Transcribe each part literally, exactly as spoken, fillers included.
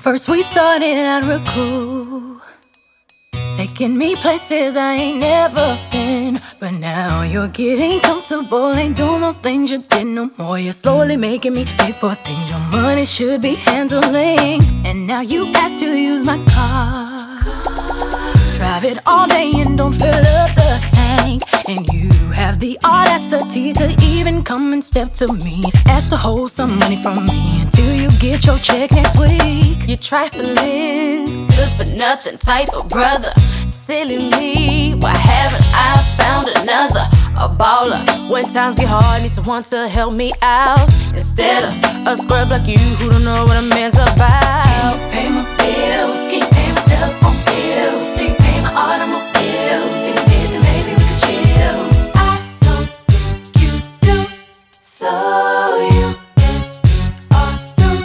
First we started out real cool, taking me places I ain't never been. But now you're getting comfortable, ain't doing those things you did no more. You're slowly making me pay for things your money should be handling. And now you ask to use my car, drive it all day and don't fill up the tank. And you have the audacity to even come and step to me, ask to hold some money from me until you get your check next week. You're trifling, good for nothing type of brother. Silly me, why haven't I found another? A baller, when times get hard, need someone to help me out, instead of a scrub like you who don't know what a man's about. Can you pay my bills? Can you pay my telephone bills? Can you pay my automobiles? If you did, then maybe we could chill. I don't think you do, so you are through.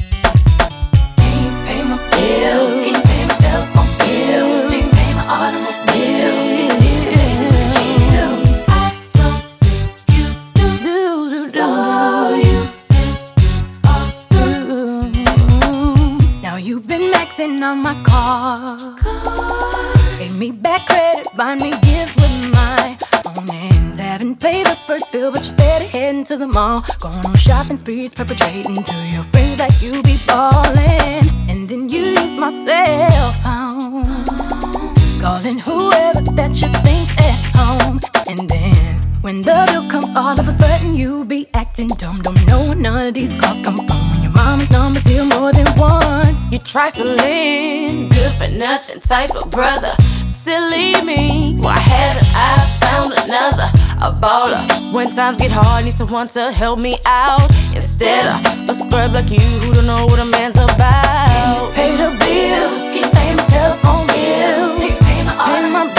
Can you pay my bills? Can you pay my telephone bills? Can you pay my automobiles? If you did, then maybe we could chill. I don't think you do, do, do, so you are through. Now you've been maxing on my car, gave me back credit, buy me gifts with my own hands. Haven't paid the first bill, but you're steady heading to the mall, going on shopping sprees, perpetrating to your friends that you be ballin'. And then you use my cell phone, calling whoever that you think's at home. And then when the bill comes, all of a sudden you be acting dumb. Don't know where none of these calls come from, when your mama's number's here more than once. You're trifling, good for nothing type of brother. Silly me, why haven't I found another? A baller, when times get hard, need someone to help me out, instead of a scrub like you who don't know what a man's about. Can you pay the bills? Can you pay my telephone bills? Can you pay my automobiles?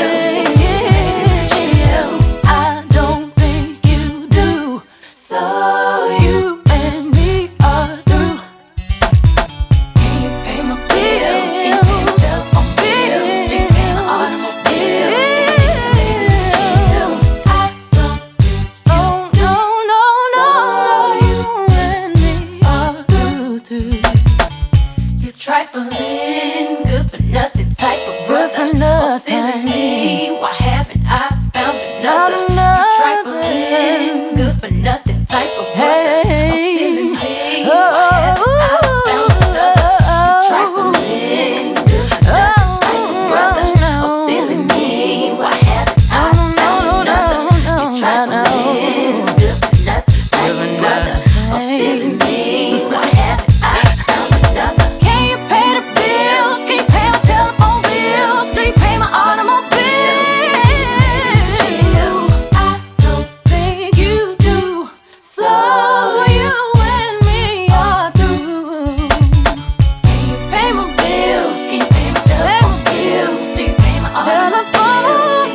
Chill. I don't think you do, so you and me are through. Can you pay my bills? Can you pay my telephone bills? Can you pay my automobiles? Chill. I don't think oh no no no, you and me are through, through. You trifling, good for nothing type of brother. Good for nothing. Oh, silly me, why haven't I found another? You trifling, good for nothing type of brother. Hey. Oh, silly me, why haven't I found another? You trifling, good for nothing type of brother. Oh, silly me, why haven't I found another? You trifling, good for nothing type of brother. Oh, silly me, why haven't I found another? Can you pay the bills? Can you pay my telephone bills? Do you pay my automobiles? I don't think you do, so you and me are through. Can you pay my bills? Can you pay my telephone bills? Do you pay my automobiles?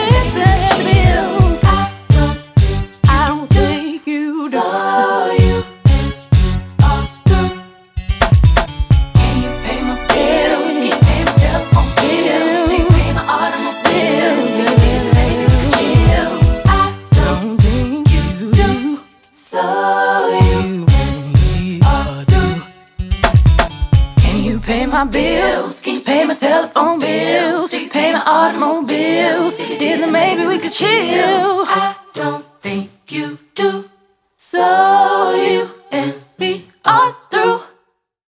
I don't think you do, so you are through. Can you pay my bills? Can you pay my telephone bills? Do you pay my automobiles? Do you need a lady to chill? I don't think you do, so you and me are through. Can you pay my bills? Can you pay my telephone bills? Do you pay my automobiles? If you did, then maybe we could chill. I don't think you do, so